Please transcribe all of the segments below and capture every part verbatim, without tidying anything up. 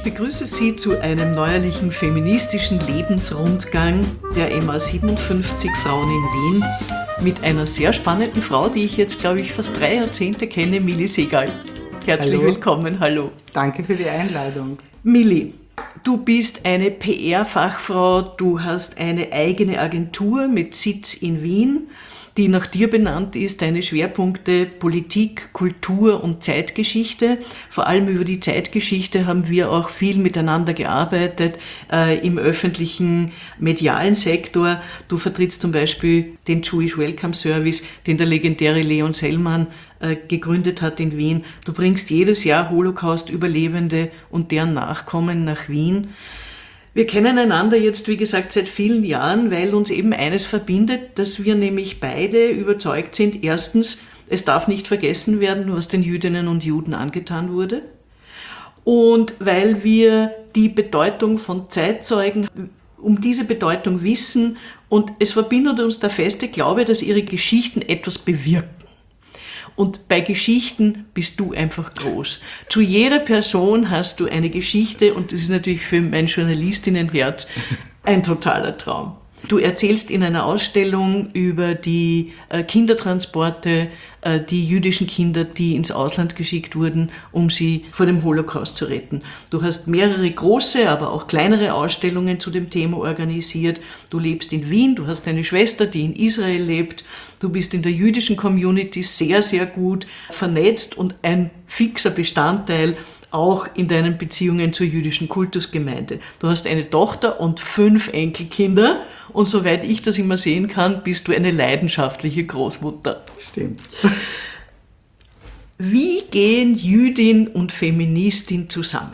begrüße Sie zu einem neuerlichen feministischen Lebensrundgang der M A siebenundfünfzig Frauen in Wien mit einer sehr spannenden Frau, die ich jetzt, glaube ich, fast drei Jahrzehnte kenne, Milli Segal. Herzlich Hallo. willkommen, hallo. Danke für die Einladung. Milli, du bist eine P R-Fachfrau, du hast eine eigene Agentur mit Sitz in Wien, die nach dir benannt ist, deine Schwerpunkte Politik, Kultur und Zeitgeschichte. Vor allem über die Zeitgeschichte haben wir auch viel miteinander gearbeitet äh, im öffentlichen medialen Sektor. Du vertrittst zum Beispiel den Jewish Welcome Service, den der legendäre Leon Sellmann äh, gegründet hat in Wien. Du bringst jedes Jahr Holocaust-Überlebende und deren Nachkommen nach Wien. Wir kennen einander jetzt, wie gesagt, seit vielen Jahren, weil uns eben eines verbindet, dass wir nämlich beide überzeugt sind. Erstens, es darf nicht vergessen werden, was den Jüdinnen und Juden angetan wurde. Und weil wir die Bedeutung von Zeitzeugen, um diese Bedeutung wissen, und es verbindet uns der feste Glaube, dass ihre Geschichten etwas bewirken. Und bei Geschichten bist du einfach groß. Zu jeder Person hast du eine Geschichte und das ist natürlich für mein Journalistinnenherz ein totaler Traum. Du erzählst in einer Ausstellung über die Kindertransporte, die jüdischen Kinder, die ins Ausland geschickt wurden, um sie vor dem Holocaust zu retten. Du hast mehrere große, aber auch kleinere Ausstellungen zu dem Thema organisiert. Du lebst in Wien, du hast eine Schwester, die in Israel lebt. Du bist in der jüdischen Community sehr, sehr gut vernetzt und ein fixer Bestandteil auch in deinen Beziehungen zur jüdischen Kultusgemeinde. Du hast eine Tochter und fünf Enkelkinder und soweit ich das immer sehen kann, bist du eine leidenschaftliche Großmutter. Stimmt. Wie gehen Jüdin und Feministin zusammen?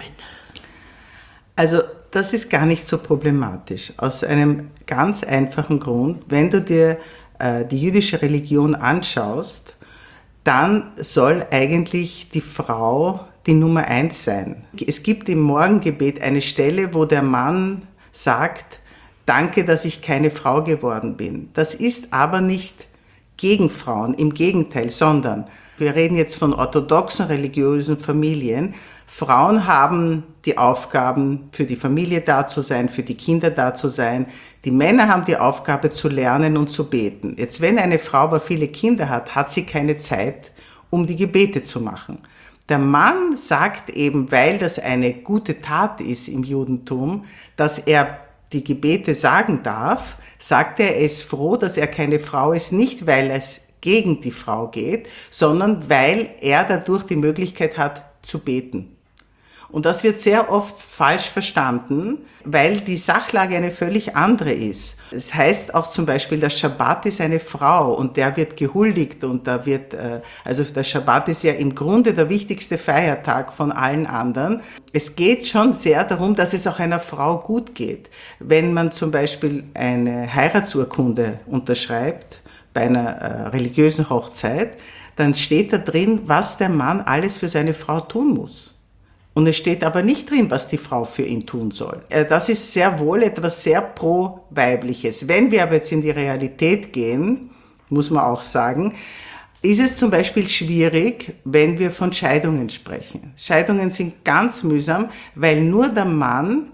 Also das ist gar nicht so problematisch, aus einem ganz einfachen Grund. Wenn du dir äh, die jüdische Religion anschaust, dann soll eigentlich die Frau die Nummer eins sein. Es gibt im Morgengebet eine Stelle, wo der Mann sagt, danke, dass ich keine Frau geworden bin. Das ist aber nicht gegen Frauen, im Gegenteil, sondern wir reden jetzt von orthodoxen religiösen Familien. Frauen haben die Aufgaben, für die Familie da zu sein, für die Kinder da zu sein. Die Männer haben die Aufgabe zu lernen und zu beten. Jetzt, wenn eine Frau aber viele Kinder hat, hat sie keine Zeit, um die Gebete zu machen. Der Mann sagt eben, weil das eine gute Tat ist im Judentum, dass er die Gebete sagen darf, sagt er, er ist froh, dass er keine Frau ist, nicht weil es gegen die Frau geht, sondern weil er dadurch die Möglichkeit hat zu beten. Und das wird sehr oft falsch verstanden, weil die Sachlage eine völlig andere ist. Es heißt auch zum Beispiel, der Schabbat ist eine Frau und der wird gehuldigt und da wird, also der Schabbat ist ja im Grunde der wichtigste Feiertag von allen anderen. Es geht schon sehr darum, dass es auch einer Frau gut geht. Wenn man zum Beispiel eine Heiratsurkunde unterschreibt bei einer religiösen Hochzeit, dann steht da drin, was der Mann alles für seine Frau tun muss. Und es steht aber nicht drin, was die Frau für ihn tun soll. Das ist sehr wohl etwas sehr pro-weibliches. Wenn wir aber jetzt in die Realität gehen, muss man auch sagen, ist es zum Beispiel schwierig, wenn wir von Scheidungen sprechen. Scheidungen sind ganz mühsam, weil nur der Mann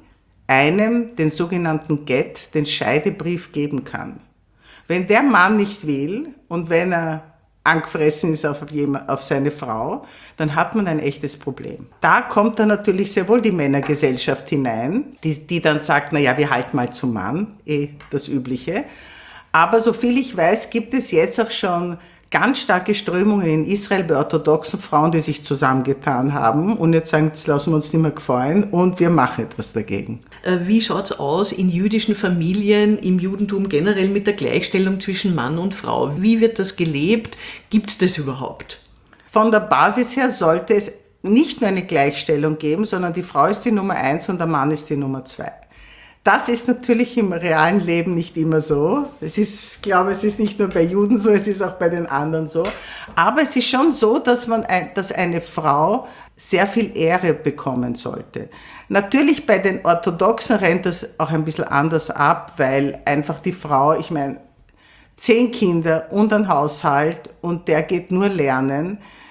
einem den sogenannten Get, den Scheidebrief geben kann. Wenn der Mann nicht will und wenn er angefressen ist auf, jemand, auf seine Frau, dann hat man ein echtes Problem. Da kommt dann natürlich sehr wohl die Männergesellschaft hinein, die, die dann sagt, naja, wir halten mal zum Mann, eh das Übliche. Aber soviel ich weiß, gibt es jetzt auch schon ganz starke Strömungen in Israel bei orthodoxen Frauen, die sich zusammengetan haben und jetzt sagen, das lassen wir uns nicht mehr gefallen und wir machen etwas dagegen. Wie schaut's aus in jüdischen Familien, im Judentum generell mit der Gleichstellung zwischen Mann und Frau? Wie wird das gelebt? Gibt's das überhaupt? Von der Basis her sollte es nicht nur eine Gleichstellung geben, sondern die Frau ist die Nummer eins und der Mann ist die Nummer zwei. Das ist natürlich im realen Leben nicht immer so. Es ist, ich glaube, es ist nicht nur bei Juden so, es ist auch bei den anderen so. Aber es ist schon so, dass man, ein, dass eine Frau sehr viel Ehre bekommen sollte. Natürlich bei den Orthodoxen rennt das auch ein bisschen anders ab, weil einfach die Frau, ich meine, zehn Kinder und ein Haushalt und der geht nur lernen.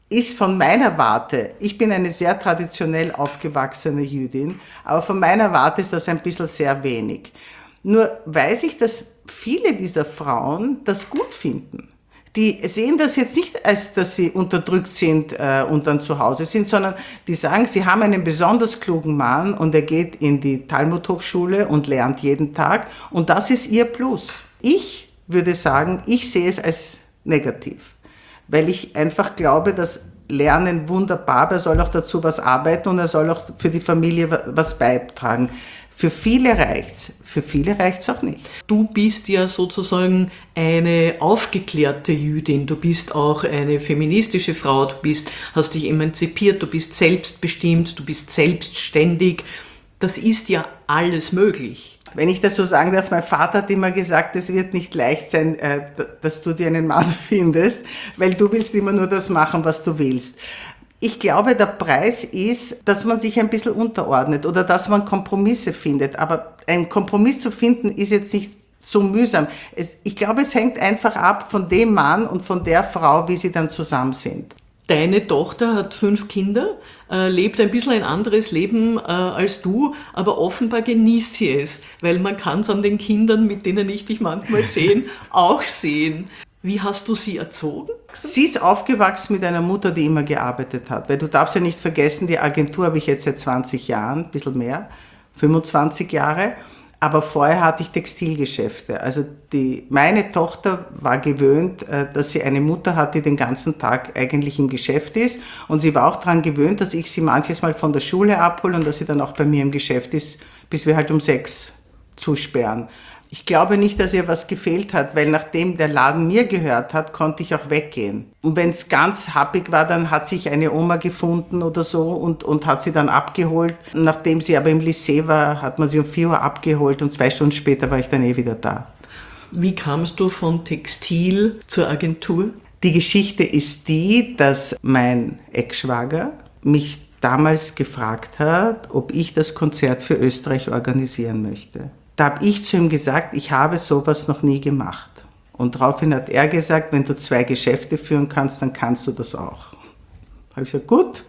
ist von meiner Warte, ich bin eine sehr traditionell aufgewachsene Jüdin, aber von meiner Warte ist das ein bisschen sehr wenig. Nur weiß ich, dass viele dieser Frauen das gut finden. Die sehen das jetzt nicht, als dass sie unterdrückt sind äh, und dann zu Hause sind, sondern die sagen, sie haben einen besonders klugen Mann und er geht in die Talmud-Hochschule und lernt jeden Tag und das ist ihr Plus. Ich würde sagen, ich sehe es als negativ, weil ich einfach glaube, dass Lernen wunderbar, aber er soll auch dazu was arbeiten und er soll auch für die Familie was beitragen. Für viele reicht's, für viele reicht's auch nicht. Du bist ja sozusagen eine aufgeklärte Jüdin, du bist auch eine feministische Frau, du bist, hast dich emanzipiert, du bist selbstbestimmt, du bist selbstständig. Das ist ja alles möglich. Wenn ich das so sagen darf, mein Vater hat immer gesagt, es wird nicht leicht sein, dass du dir einen Mann findest, weil du willst immer nur das machen, was du willst. Ich glaube, der Preis ist, dass man sich ein bisschen unterordnet oder dass man Kompromisse findet. Aber ein Kompromiss zu finden ist jetzt nicht so mühsam. Es, ich glaube, es hängt einfach ab von dem Mann und von der Frau, wie sie dann zusammen sind. Deine Tochter hat fünf Kinder, äh, lebt ein bisschen ein anderes Leben äh, als du, aber offenbar genießt sie es, weil man kann es an den Kindern, mit denen ich dich manchmal sehe, auch sehen. Wie hast du sie erzogen? Sie ist aufgewachsen mit einer Mutter, die immer gearbeitet hat. Weil du darfst ja nicht vergessen, die Agentur habe ich jetzt seit zwanzig Jahren, ein bisschen mehr, fünfundzwanzig Jahre. Aber vorher hatte ich Textilgeschäfte. Also die, meine Tochter war gewöhnt, dass sie eine Mutter hat, die den ganzen Tag eigentlich im Geschäft ist. Und sie war auch daran gewöhnt, dass ich sie manches Mal von der Schule abhole und dass sie dann auch bei mir im Geschäft ist, bis wir halt um sechs zusperren. Ich glaube nicht, dass ihr was gefehlt hat, weil nachdem der Laden mir gehört hat, konnte ich auch weggehen. Und wenn es ganz happig war, dann hat sich eine Oma gefunden oder so und, und hat sie dann abgeholt. Nachdem sie aber im Lycée war, hat man sie um vier Uhr abgeholt und zwei Stunden später war ich dann eh wieder da. Wie kamst du von Textil zur Agentur? Die Geschichte ist die, dass mein Ex-Schwager mich damals gefragt hat, ob ich das Konzert für Österreich organisieren möchte. Da habe ich zu ihm gesagt, ich habe sowas noch nie gemacht. Und daraufhin hat er gesagt, wenn du zwei Geschäfte führen kannst, dann kannst du das auch. Habe ich gesagt, gut.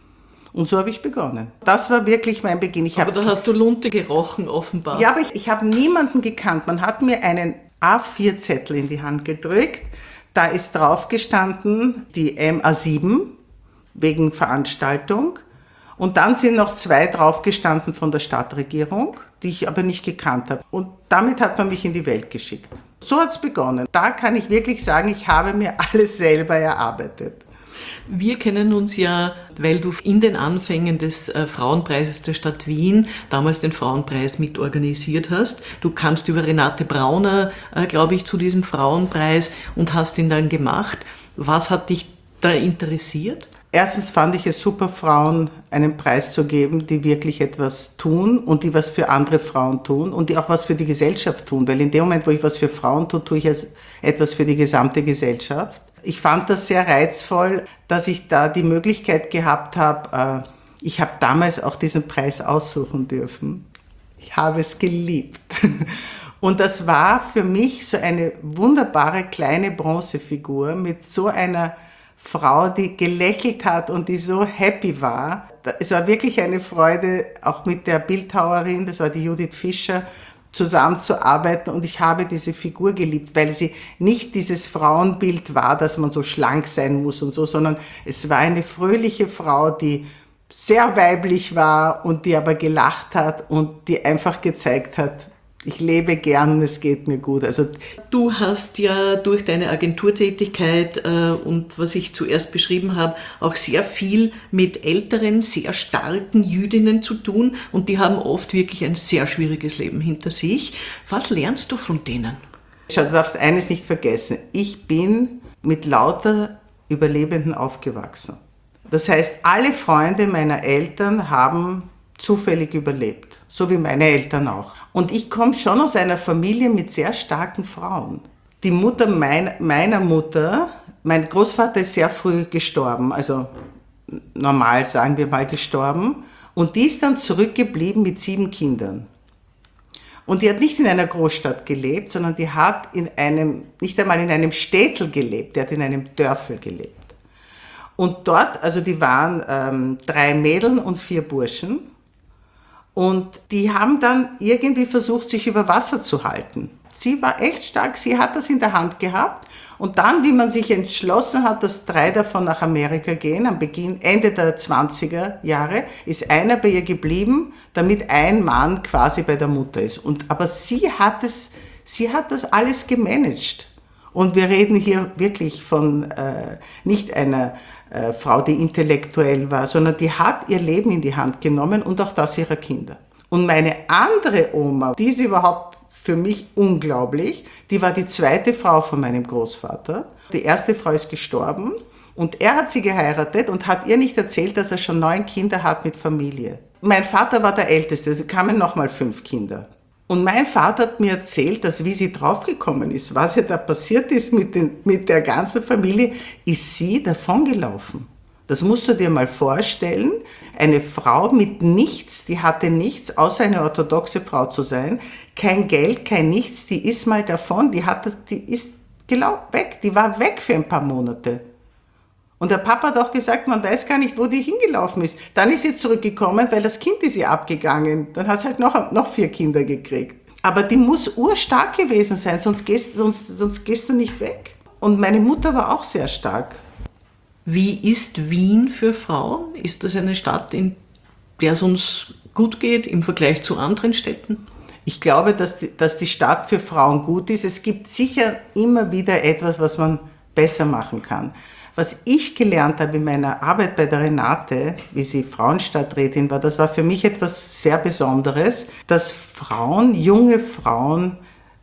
Und so habe ich begonnen. Das war wirklich mein Beginn. Ich aber da hast du Lunte gerochen, offenbar. Ja, aber ich, ich habe niemanden gekannt. Man hat mir einen A vier Zettel in die Hand gedrückt. Da ist drauf gestanden die M A sieben wegen Veranstaltung. Und dann sind noch zwei draufgestanden von der Stadtregierung, die ich aber nicht gekannt habe. Und damit hat man mich in die Welt geschickt. So hat es begonnen. Da kann ich wirklich sagen, ich habe mir alles selber erarbeitet. Wir kennen uns ja, weil du in den Anfängen des äh, Frauenpreises der Stadt Wien damals den Frauenpreis mitorganisiert hast. Du kamst über Renate Brauner, äh, glaube ich, zu diesem Frauenpreis und hast ihn dann gemacht. Was hat dich da interessiert? Erstens fand ich es super, Frauen einen Preis zu geben, die wirklich etwas tun und die was für andere Frauen tun und die auch was für die Gesellschaft tun. Weil in dem Moment, wo ich was für Frauen tue, tue ich etwas für die gesamte Gesellschaft. Ich fand das sehr reizvoll, dass ich da die Möglichkeit gehabt habe. Ich habe damals auch diesen Preis aussuchen dürfen. Ich habe es geliebt. Und das war für mich so eine wunderbare kleine Bronzefigur mit so einer Frau, die gelächelt hat und die so happy war. Es war wirklich eine Freude, auch mit der Bildhauerin, das war die Judith Fischer, zusammenzuarbeiten. Und ich habe diese Figur geliebt, weil sie nicht dieses Frauenbild war, dass man so schlank sein muss und so, sondern es war eine fröhliche Frau, die sehr weiblich war und die aber gelacht hat und die einfach gezeigt hat, ich lebe gern und es geht mir gut. Also du hast ja durch deine Agenturtätigkeit äh, und was ich zuerst beschrieben habe, auch sehr viel mit älteren, sehr starken Jüdinnen zu tun und die haben oft wirklich ein sehr schwieriges Leben hinter sich. Was lernst du von denen? Schau, du darfst eines nicht vergessen. Ich bin mit lauter Überlebenden aufgewachsen. Das heißt, alle Freunde meiner Eltern haben zufällig überlebt, so wie meine Eltern auch. Und ich komme schon aus einer Familie mit sehr starken Frauen. Die Mutter mein, meiner Mutter, mein Großvater ist sehr früh gestorben, also normal sagen wir mal gestorben. Und die ist dann zurückgeblieben mit sieben Kindern. Und die hat nicht in einer Großstadt gelebt, sondern die hat in einem, nicht einmal in einem Städtel gelebt, die hat in einem Dörfel gelebt. Und dort, also die waren ähm, drei Mädeln und vier Burschen. Und die haben dann irgendwie versucht, sich über Wasser zu halten. Sie war echt stark, sie hat das in der Hand gehabt. Und dann, wie man sich entschlossen hat, dass drei davon nach Amerika gehen, am Beginn, Ende der zwanziger Jahre, ist einer bei ihr geblieben, damit ein Mann quasi bei der Mutter ist. Und, aber sie hat, es, sie hat das alles gemanagt. Und wir reden hier wirklich von äh, nicht einer äh, Frau, die intellektuell war, sondern die hat ihr Leben in die Hand genommen und auch das ihrer Kinder. Und meine andere Oma, die ist überhaupt für mich unglaublich, die war die zweite Frau von meinem Großvater. Die erste Frau ist gestorben und er hat sie geheiratet und hat ihr nicht erzählt, dass er schon neun Kinder hat mit Familie. Mein Vater war der Älteste, es kamen nochmal fünf Kinder. Und mein Vater hat mir erzählt, dass wie sie draufgekommen ist, was ihr da passiert ist mit, den, mit der ganzen Familie, ist sie davongelaufen. Das musst du dir mal vorstellen. Eine Frau mit nichts, die hatte nichts, außer eine orthodoxe Frau zu sein. Kein Geld, kein Nichts, die ist mal davon, die, hat das, die ist genau weg, die war weg für ein paar Monate. Und der Papa hat auch gesagt, man weiß gar nicht, wo die hingelaufen ist. Dann ist sie zurückgekommen, weil das Kind ist ihr abgegangen. Dann hat sie halt noch, noch vier Kinder gekriegt. Aber die muss urstark gewesen sein, sonst gehst, sonst, sonst gehst du nicht weg. Und meine Mutter war auch sehr stark. Wie ist Wien für Frauen? Ist das eine Stadt, in der es uns gut geht im Vergleich zu anderen Städten? Ich glaube, dass die, dass die Stadt für Frauen gut ist. Es gibt sicher immer wieder etwas, was man besser machen kann. Was ich gelernt habe in meiner Arbeit bei der Renate, wie sie Frauenstadträtin war, das war für mich etwas sehr Besonderes, dass Frauen, junge Frauen,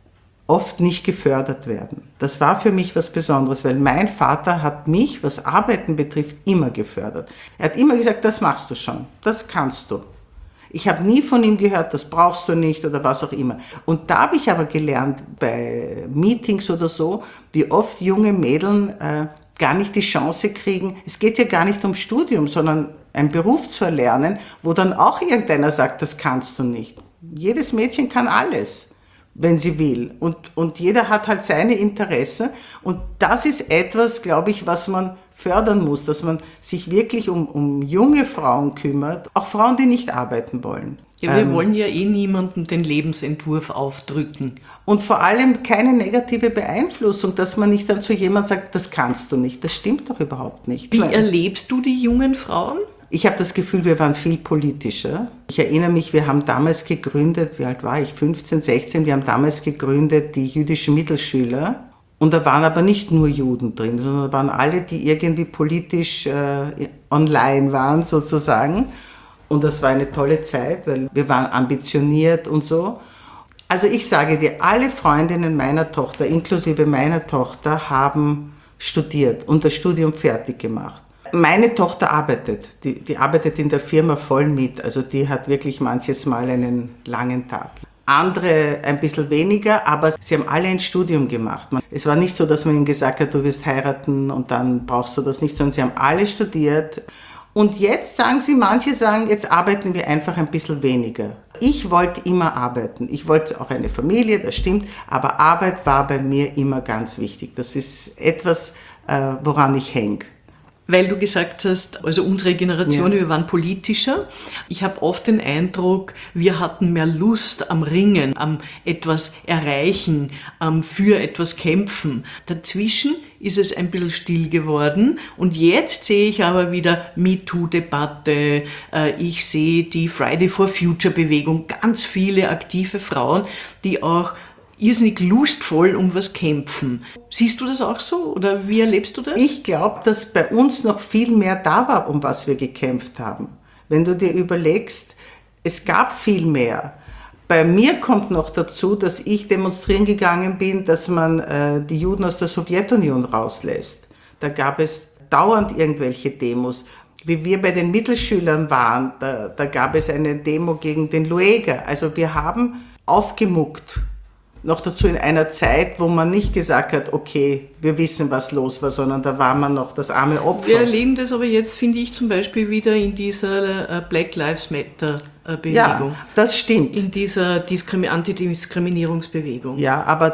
oft nicht gefördert werden. Das war für mich was Besonderes, weil mein Vater hat mich, was Arbeiten betrifft, immer gefördert. Er hat immer gesagt, das machst du schon, das kannst du. Ich habe nie von ihm gehört, das brauchst du nicht oder was auch immer. Und da habe ich aber gelernt, bei Meetings oder so, wie oft junge Mädels äh, gar nicht die Chance kriegen. Es geht ja gar nicht ums Studium, sondern einen Beruf zu erlernen, wo dann auch irgendeiner sagt, das kannst du nicht. Jedes Mädchen kann alles, wenn sie will. Und, und jeder hat halt seine Interessen. Und das ist etwas, glaube ich, was man fördern muss, dass man sich wirklich um, um junge Frauen kümmert, auch Frauen, die nicht arbeiten wollen. Ja, wir ähm, wollen ja eh niemandem den Lebensentwurf aufdrücken. Und vor allem keine negative Beeinflussung, dass man nicht dann zu jemandem sagt, das kannst du nicht. Das stimmt doch überhaupt nicht. Wie erlebst du die jungen Frauen? Ich habe das Gefühl, wir waren viel politischer. Ich erinnere mich, wir haben damals gegründet, wie alt war ich, fünfzehn, sechzehn, wir haben damals gegründet die jüdischen Mittelschüler. Und da waren aber nicht nur Juden drin, sondern da waren alle, die irgendwie politisch äh, online waren sozusagen. Und das war eine tolle Zeit, weil wir waren ambitioniert und so. Also ich sage dir, alle Freundinnen meiner Tochter, inklusive meiner Tochter, haben studiert und das Studium fertig gemacht. Meine Tochter arbeitet, die, die arbeitet in der Firma voll mit, also die hat wirklich manches Mal einen langen Tag. Andere ein bisschen weniger, aber sie haben alle ein Studium gemacht. Es war nicht so, dass man ihnen gesagt hat, du wirst heiraten und dann brauchst du das nicht, sondern sie haben alle studiert. Und jetzt sagen sie, manche sagen, jetzt arbeiten wir einfach ein bisschen weniger. Ich wollte immer arbeiten. Ich wollte auch eine Familie, das stimmt, aber Arbeit war bei mir immer ganz wichtig. Das ist etwas, woran ich hänge. Weil du gesagt hast, also unsere Generation, Ja. wir waren politischer. Ich habe oft den Eindruck, wir hatten mehr Lust am Ringen, am etwas erreichen, am für etwas kämpfen. Dazwischen ist es ein bisschen still geworden und jetzt sehe ich aber wieder MeToo-Debatte, ich sehe die Friday for Future-Bewegung, ganz viele aktive Frauen, die auch irrsinnig lustvoll um was kämpfen. Siehst du das auch so oder wie erlebst du das? Ich glaube, dass bei uns noch viel mehr da war, um was wir gekämpft haben. Wenn du dir überlegst, es gab viel mehr. Bei mir kommt noch dazu, dass ich demonstrieren gegangen bin, dass man äh, die Juden aus der Sowjetunion rauslässt. Da gab es dauernd irgendwelche Demos. Wie wir bei den Mittelschülern waren, da, da gab es eine Demo gegen den Lueger. Also wir haben aufgemuckt. Noch dazu in einer Zeit, wo man nicht gesagt hat, okay, wir wissen, was los war, sondern da war man noch das arme Opfer. Wir erleben das aber jetzt, finde ich, zum Beispiel wieder in dieser Black Lives Matter Bewegung. Ja, das stimmt. In dieser Diskrimi- Antidiskriminierungsbewegung. Ja, aber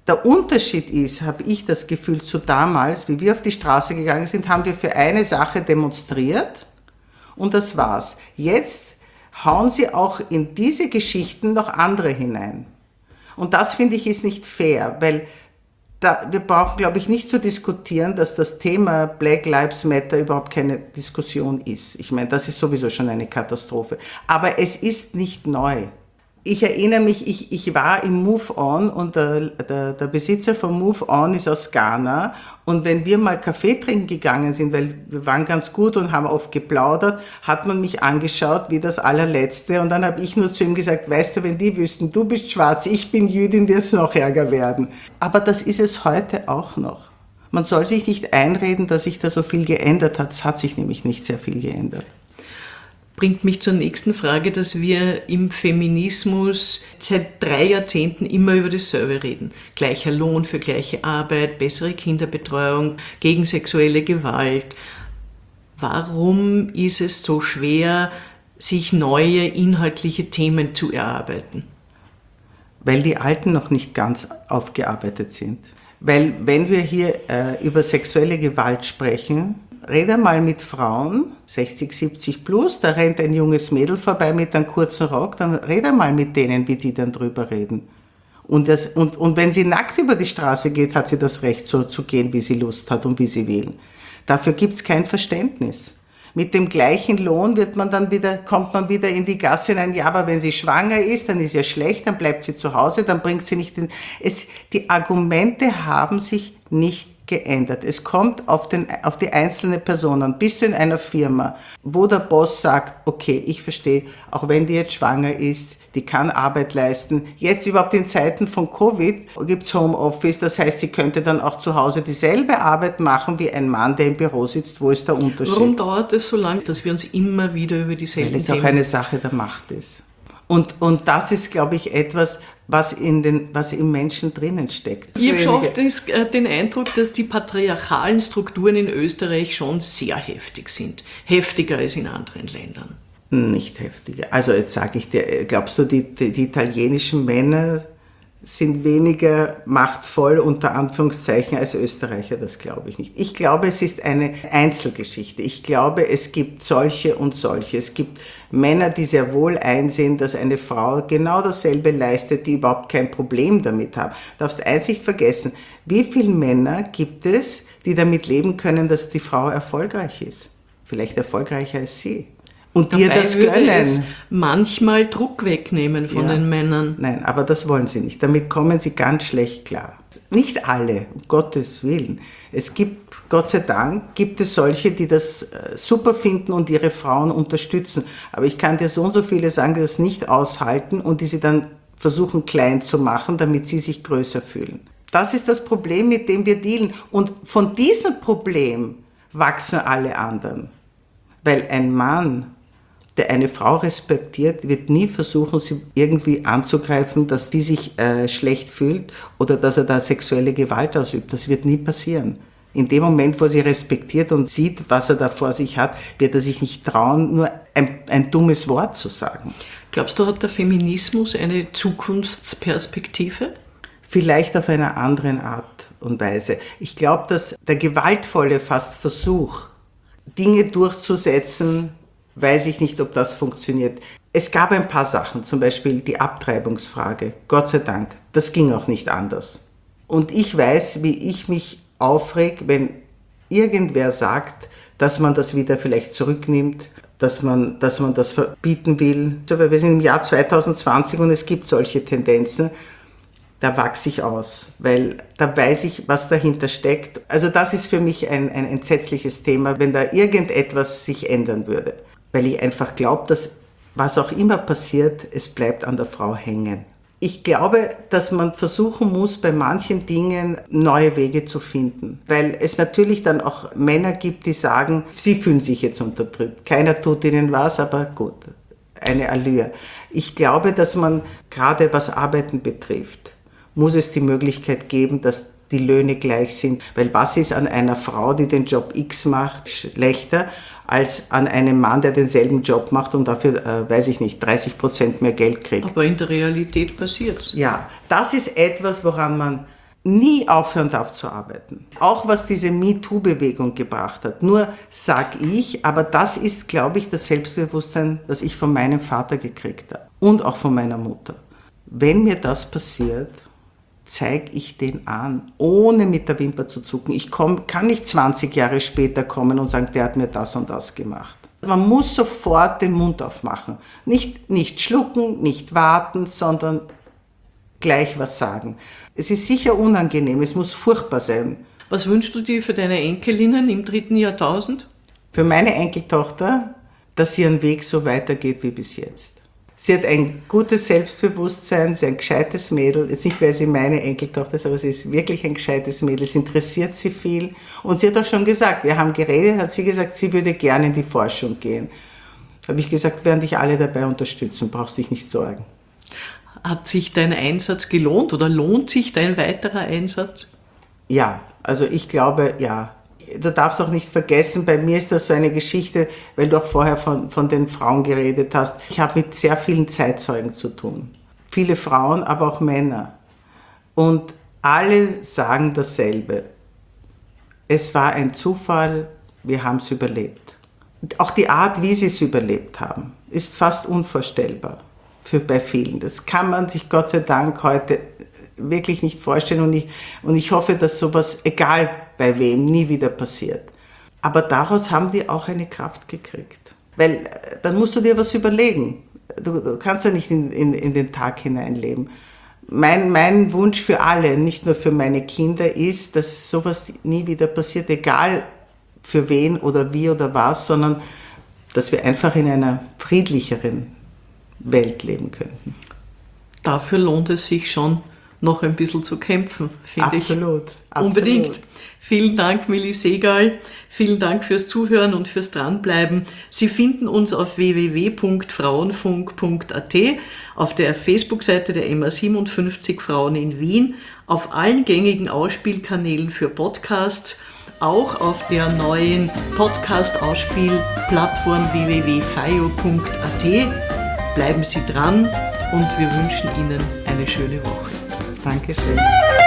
Der Unterschied ist, habe ich das Gefühl, zu damals, wie wir auf die Straße gegangen sind, haben wir für eine Sache demonstriert und das war's. Jetzt hauen sie auch in diese Geschichten noch andere hinein. Und das, finde ich, ist nicht fair, weil da, wir brauchen, glaube ich, nicht zu diskutieren, dass das Thema Black Lives Matter überhaupt keine Diskussion ist. Ich meine, das ist sowieso schon eine Katastrophe. Aber es ist nicht neu. Ich erinnere mich, ich, ich war im Move On und der, der, der Besitzer von Move On ist aus Ghana und wenn wir mal Kaffee trinken gegangen sind, weil wir waren ganz gut und haben oft geplaudert, hat man mich angeschaut wie das allerletzte und dann habe ich nur zu ihm gesagt, weißt du, wenn die wüssten, du bist schwarz, ich bin Jüdin, wird es noch ärger werden. Aber das ist es heute auch noch. Man soll sich nicht einreden, dass sich da so viel geändert hat, es hat sich nämlich nicht sehr viel geändert. Bringt mich zur nächsten Frage, dass wir im Feminismus seit drei Jahrzehnten immer über dasselbe reden. Gleicher Lohn für gleiche Arbeit, bessere Kinderbetreuung, gegen sexuelle Gewalt. Warum ist es so schwer, sich neue inhaltliche Themen zu erarbeiten? Weil die alten noch nicht ganz aufgearbeitet sind. Weil wenn wir hier äh, über sexuelle Gewalt sprechen, rede mal mit Frauen, sechzig, siebzig plus, da rennt ein junges Mädel vorbei mit einem kurzen Rock, dann rede mal mit denen, wie die dann drüber reden. Und, das, und, und wenn sie nackt über die Straße geht, hat sie das Recht, so zu gehen, wie sie Lust hat und wie sie will. Dafür gibt es kein Verständnis. Mit dem gleichen Lohn wird man dann wieder, kommt man wieder in die Gasse hinein, ja, aber wenn sie schwanger ist, dann ist ja schlecht, dann bleibt sie zu Hause, dann bringt sie nicht den, es, die Argumente haben sich nicht geändert. Es kommt auf, den, auf die einzelne Person an. Bist du in einer Firma, wo der Boss sagt, okay, ich verstehe, auch wenn die jetzt schwanger ist, die kann Arbeit leisten. Jetzt überhaupt in Zeiten von Covid gibt es Homeoffice, das heißt, sie könnte dann auch zu Hause dieselbe Arbeit machen wie ein Mann, der im Büro sitzt. Wo ist der Unterschied? Warum dauert es so lange, dass wir uns immer wieder über dieselben Weil es Themen... auch eine Sache der Macht ist. Und, und das ist, glaube ich, etwas, was, in den, was im Menschen drinnen steckt. Ich habe schon oft den Eindruck, dass die patriarchalen Strukturen in Österreich schon sehr heftig sind. Heftiger als in anderen Ländern. Nicht heftiger. Also jetzt sage ich dir, glaubst du, die, die, die italienischen Männer sind weniger machtvoll unter Anführungszeichen als Österreicher? Das glaube ich nicht. Ich glaube, es ist eine Einzelgeschichte. Ich glaube, es gibt solche und solche. Es gibt Männer, die sehr wohl einsehen, dass eine Frau genau dasselbe leistet, die überhaupt kein Problem damit haben. Du darfst eins nicht vergessen, wie viele Männer gibt es, die damit leben können, dass die Frau erfolgreich ist? Vielleicht erfolgreicher als sie. Und dir Dabei das würde gönnen. Es manchmal Druck wegnehmen von Ja. den Männern. Nein, aber das wollen sie nicht. Damit kommen sie ganz schlecht klar. Nicht alle, um Gottes Willen. Es gibt, Gott sei Dank, gibt es solche, die das äh, super finden und ihre Frauen unterstützen. Aber ich kann dir so und so viele sagen, die das nicht aushalten und die sie dann versuchen klein zu machen, damit sie sich größer fühlen. Das ist das Problem, mit dem wir dealen. Und von diesem Problem wachsen alle anderen. Weil ein Mann, der eine Frau respektiert, wird nie versuchen, sie irgendwie anzugreifen, dass die sich äh, schlecht fühlt oder dass er da sexuelle Gewalt ausübt. Das wird nie passieren. In dem Moment, wo sie respektiert und sieht, was er da vor sich hat, wird er sich nicht trauen, nur ein, ein dummes Wort zu sagen. Glaubst du, hat der Feminismus eine Zukunftsperspektive? Vielleicht auf einer anderen Art und Weise. Ich glaube, dass der gewaltvolle fast Versuch, Dinge durchzusetzen, weiß ich nicht, ob das funktioniert. Es gab ein paar Sachen, zum Beispiel die Abtreibungsfrage. Gott sei Dank, das ging auch nicht anders. Und ich weiß, wie ich mich aufreg, wenn irgendwer sagt, dass man das wieder vielleicht zurücknimmt, dass man, dass man das verbieten will. Wir sind im Jahr zwanzig zwanzig und es gibt solche Tendenzen. Da wachse ich aus, weil da weiß ich, was dahinter steckt. Also das ist für mich ein, ein entsetzliches Thema, wenn da irgendetwas sich ändern würde. Weil ich einfach glaube, dass was auch immer passiert, es bleibt an der Frau hängen. Ich glaube, dass man versuchen muss, bei manchen Dingen neue Wege zu finden. Weil es natürlich dann auch Männer gibt, die sagen, sie fühlen sich jetzt unterdrückt. Keiner tut ihnen was, aber gut, eine Allure. Ich glaube, dass man gerade was Arbeiten betrifft, muss es die Möglichkeit geben, dass die Löhne gleich sind. Weil was ist an einer Frau, die den Job X macht, schlechter als an einem Mann, der denselben Job macht und dafür, äh, weiß ich nicht, dreißig Prozent mehr Geld kriegt? Aber in der Realität passiert es. Ja, das ist etwas, woran man nie aufhören darf zu arbeiten. Auch was diese MeToo-Bewegung gebracht hat. Nur sag ich, aber das ist, glaube ich, das Selbstbewusstsein, das ich von meinem Vater gekriegt habe und auch von meiner Mutter. Wenn mir das passiert, zeige ich den an, ohne mit der Wimper zu zucken. Ich komm, kann nicht zwanzig Jahre später kommen und sagen, der hat mir das und das gemacht. Man muss sofort den Mund aufmachen. Nicht, nicht schlucken, nicht warten, sondern gleich was sagen. Es ist sicher unangenehm, es muss furchtbar sein. Was wünschst du dir für deine Enkelinnen im dritten Jahrtausend? Für meine Enkeltochter, dass ihren Weg so weitergeht wie bis jetzt. Sie hat ein gutes Selbstbewusstsein, sie ist ein gescheites Mädel. Jetzt nicht, weil sie meine Enkeltochter ist, aber sie ist wirklich ein gescheites Mädel. Es interessiert sie viel. Und sie hat auch schon gesagt, wir haben geredet, hat sie gesagt, sie würde gerne in die Forschung gehen. Habe ich gesagt, werden dich alle dabei unterstützen, brauchst dich nicht sorgen. Hat sich dein Einsatz gelohnt oder lohnt sich dein weiterer Einsatz? Ja, also ich glaube, ja. Du darfst auch nicht vergessen, bei mir ist das so eine Geschichte, weil du auch vorher von, von den Frauen geredet hast. Ich habe mit sehr vielen Zeitzeugen zu tun. Viele Frauen, aber auch Männer. Und alle sagen dasselbe. Es war ein Zufall, wir haben es überlebt. Und auch die Art, wie sie es überlebt haben, ist fast unvorstellbar für bei vielen. Das kann man sich Gott sei Dank heute wirklich nicht vorstellen und ich, und ich hoffe, dass sowas, egal bei wem, nie wieder passiert. Aber daraus haben die auch eine Kraft gekriegt. Weil dann musst du dir was überlegen. Du, du kannst ja nicht in, in, in den Tag hineinleben. Mein, mein Wunsch für alle, nicht nur für meine Kinder, ist, dass sowas nie wieder passiert, egal für wen oder wie oder was, sondern dass wir einfach in einer friedlicheren Welt leben könnten. Dafür lohnt es sich schon, noch ein bisschen zu kämpfen, finde ich. Absolut. Unbedingt. Vielen Dank, Milli Segal. Vielen Dank fürs Zuhören und fürs Dranbleiben. Sie finden uns auf w w w punkt frauenfunk punkt a t, auf der Facebook-Seite der M A siebenundfünfzig Frauen in Wien, auf allen gängigen Ausspielkanälen für Podcasts, auch auf der neuen Podcast-Ausspielplattform w w w punkt fayo punkt a t. Bleiben Sie dran und wir wünschen Ihnen eine schöne Woche. Dankeschön.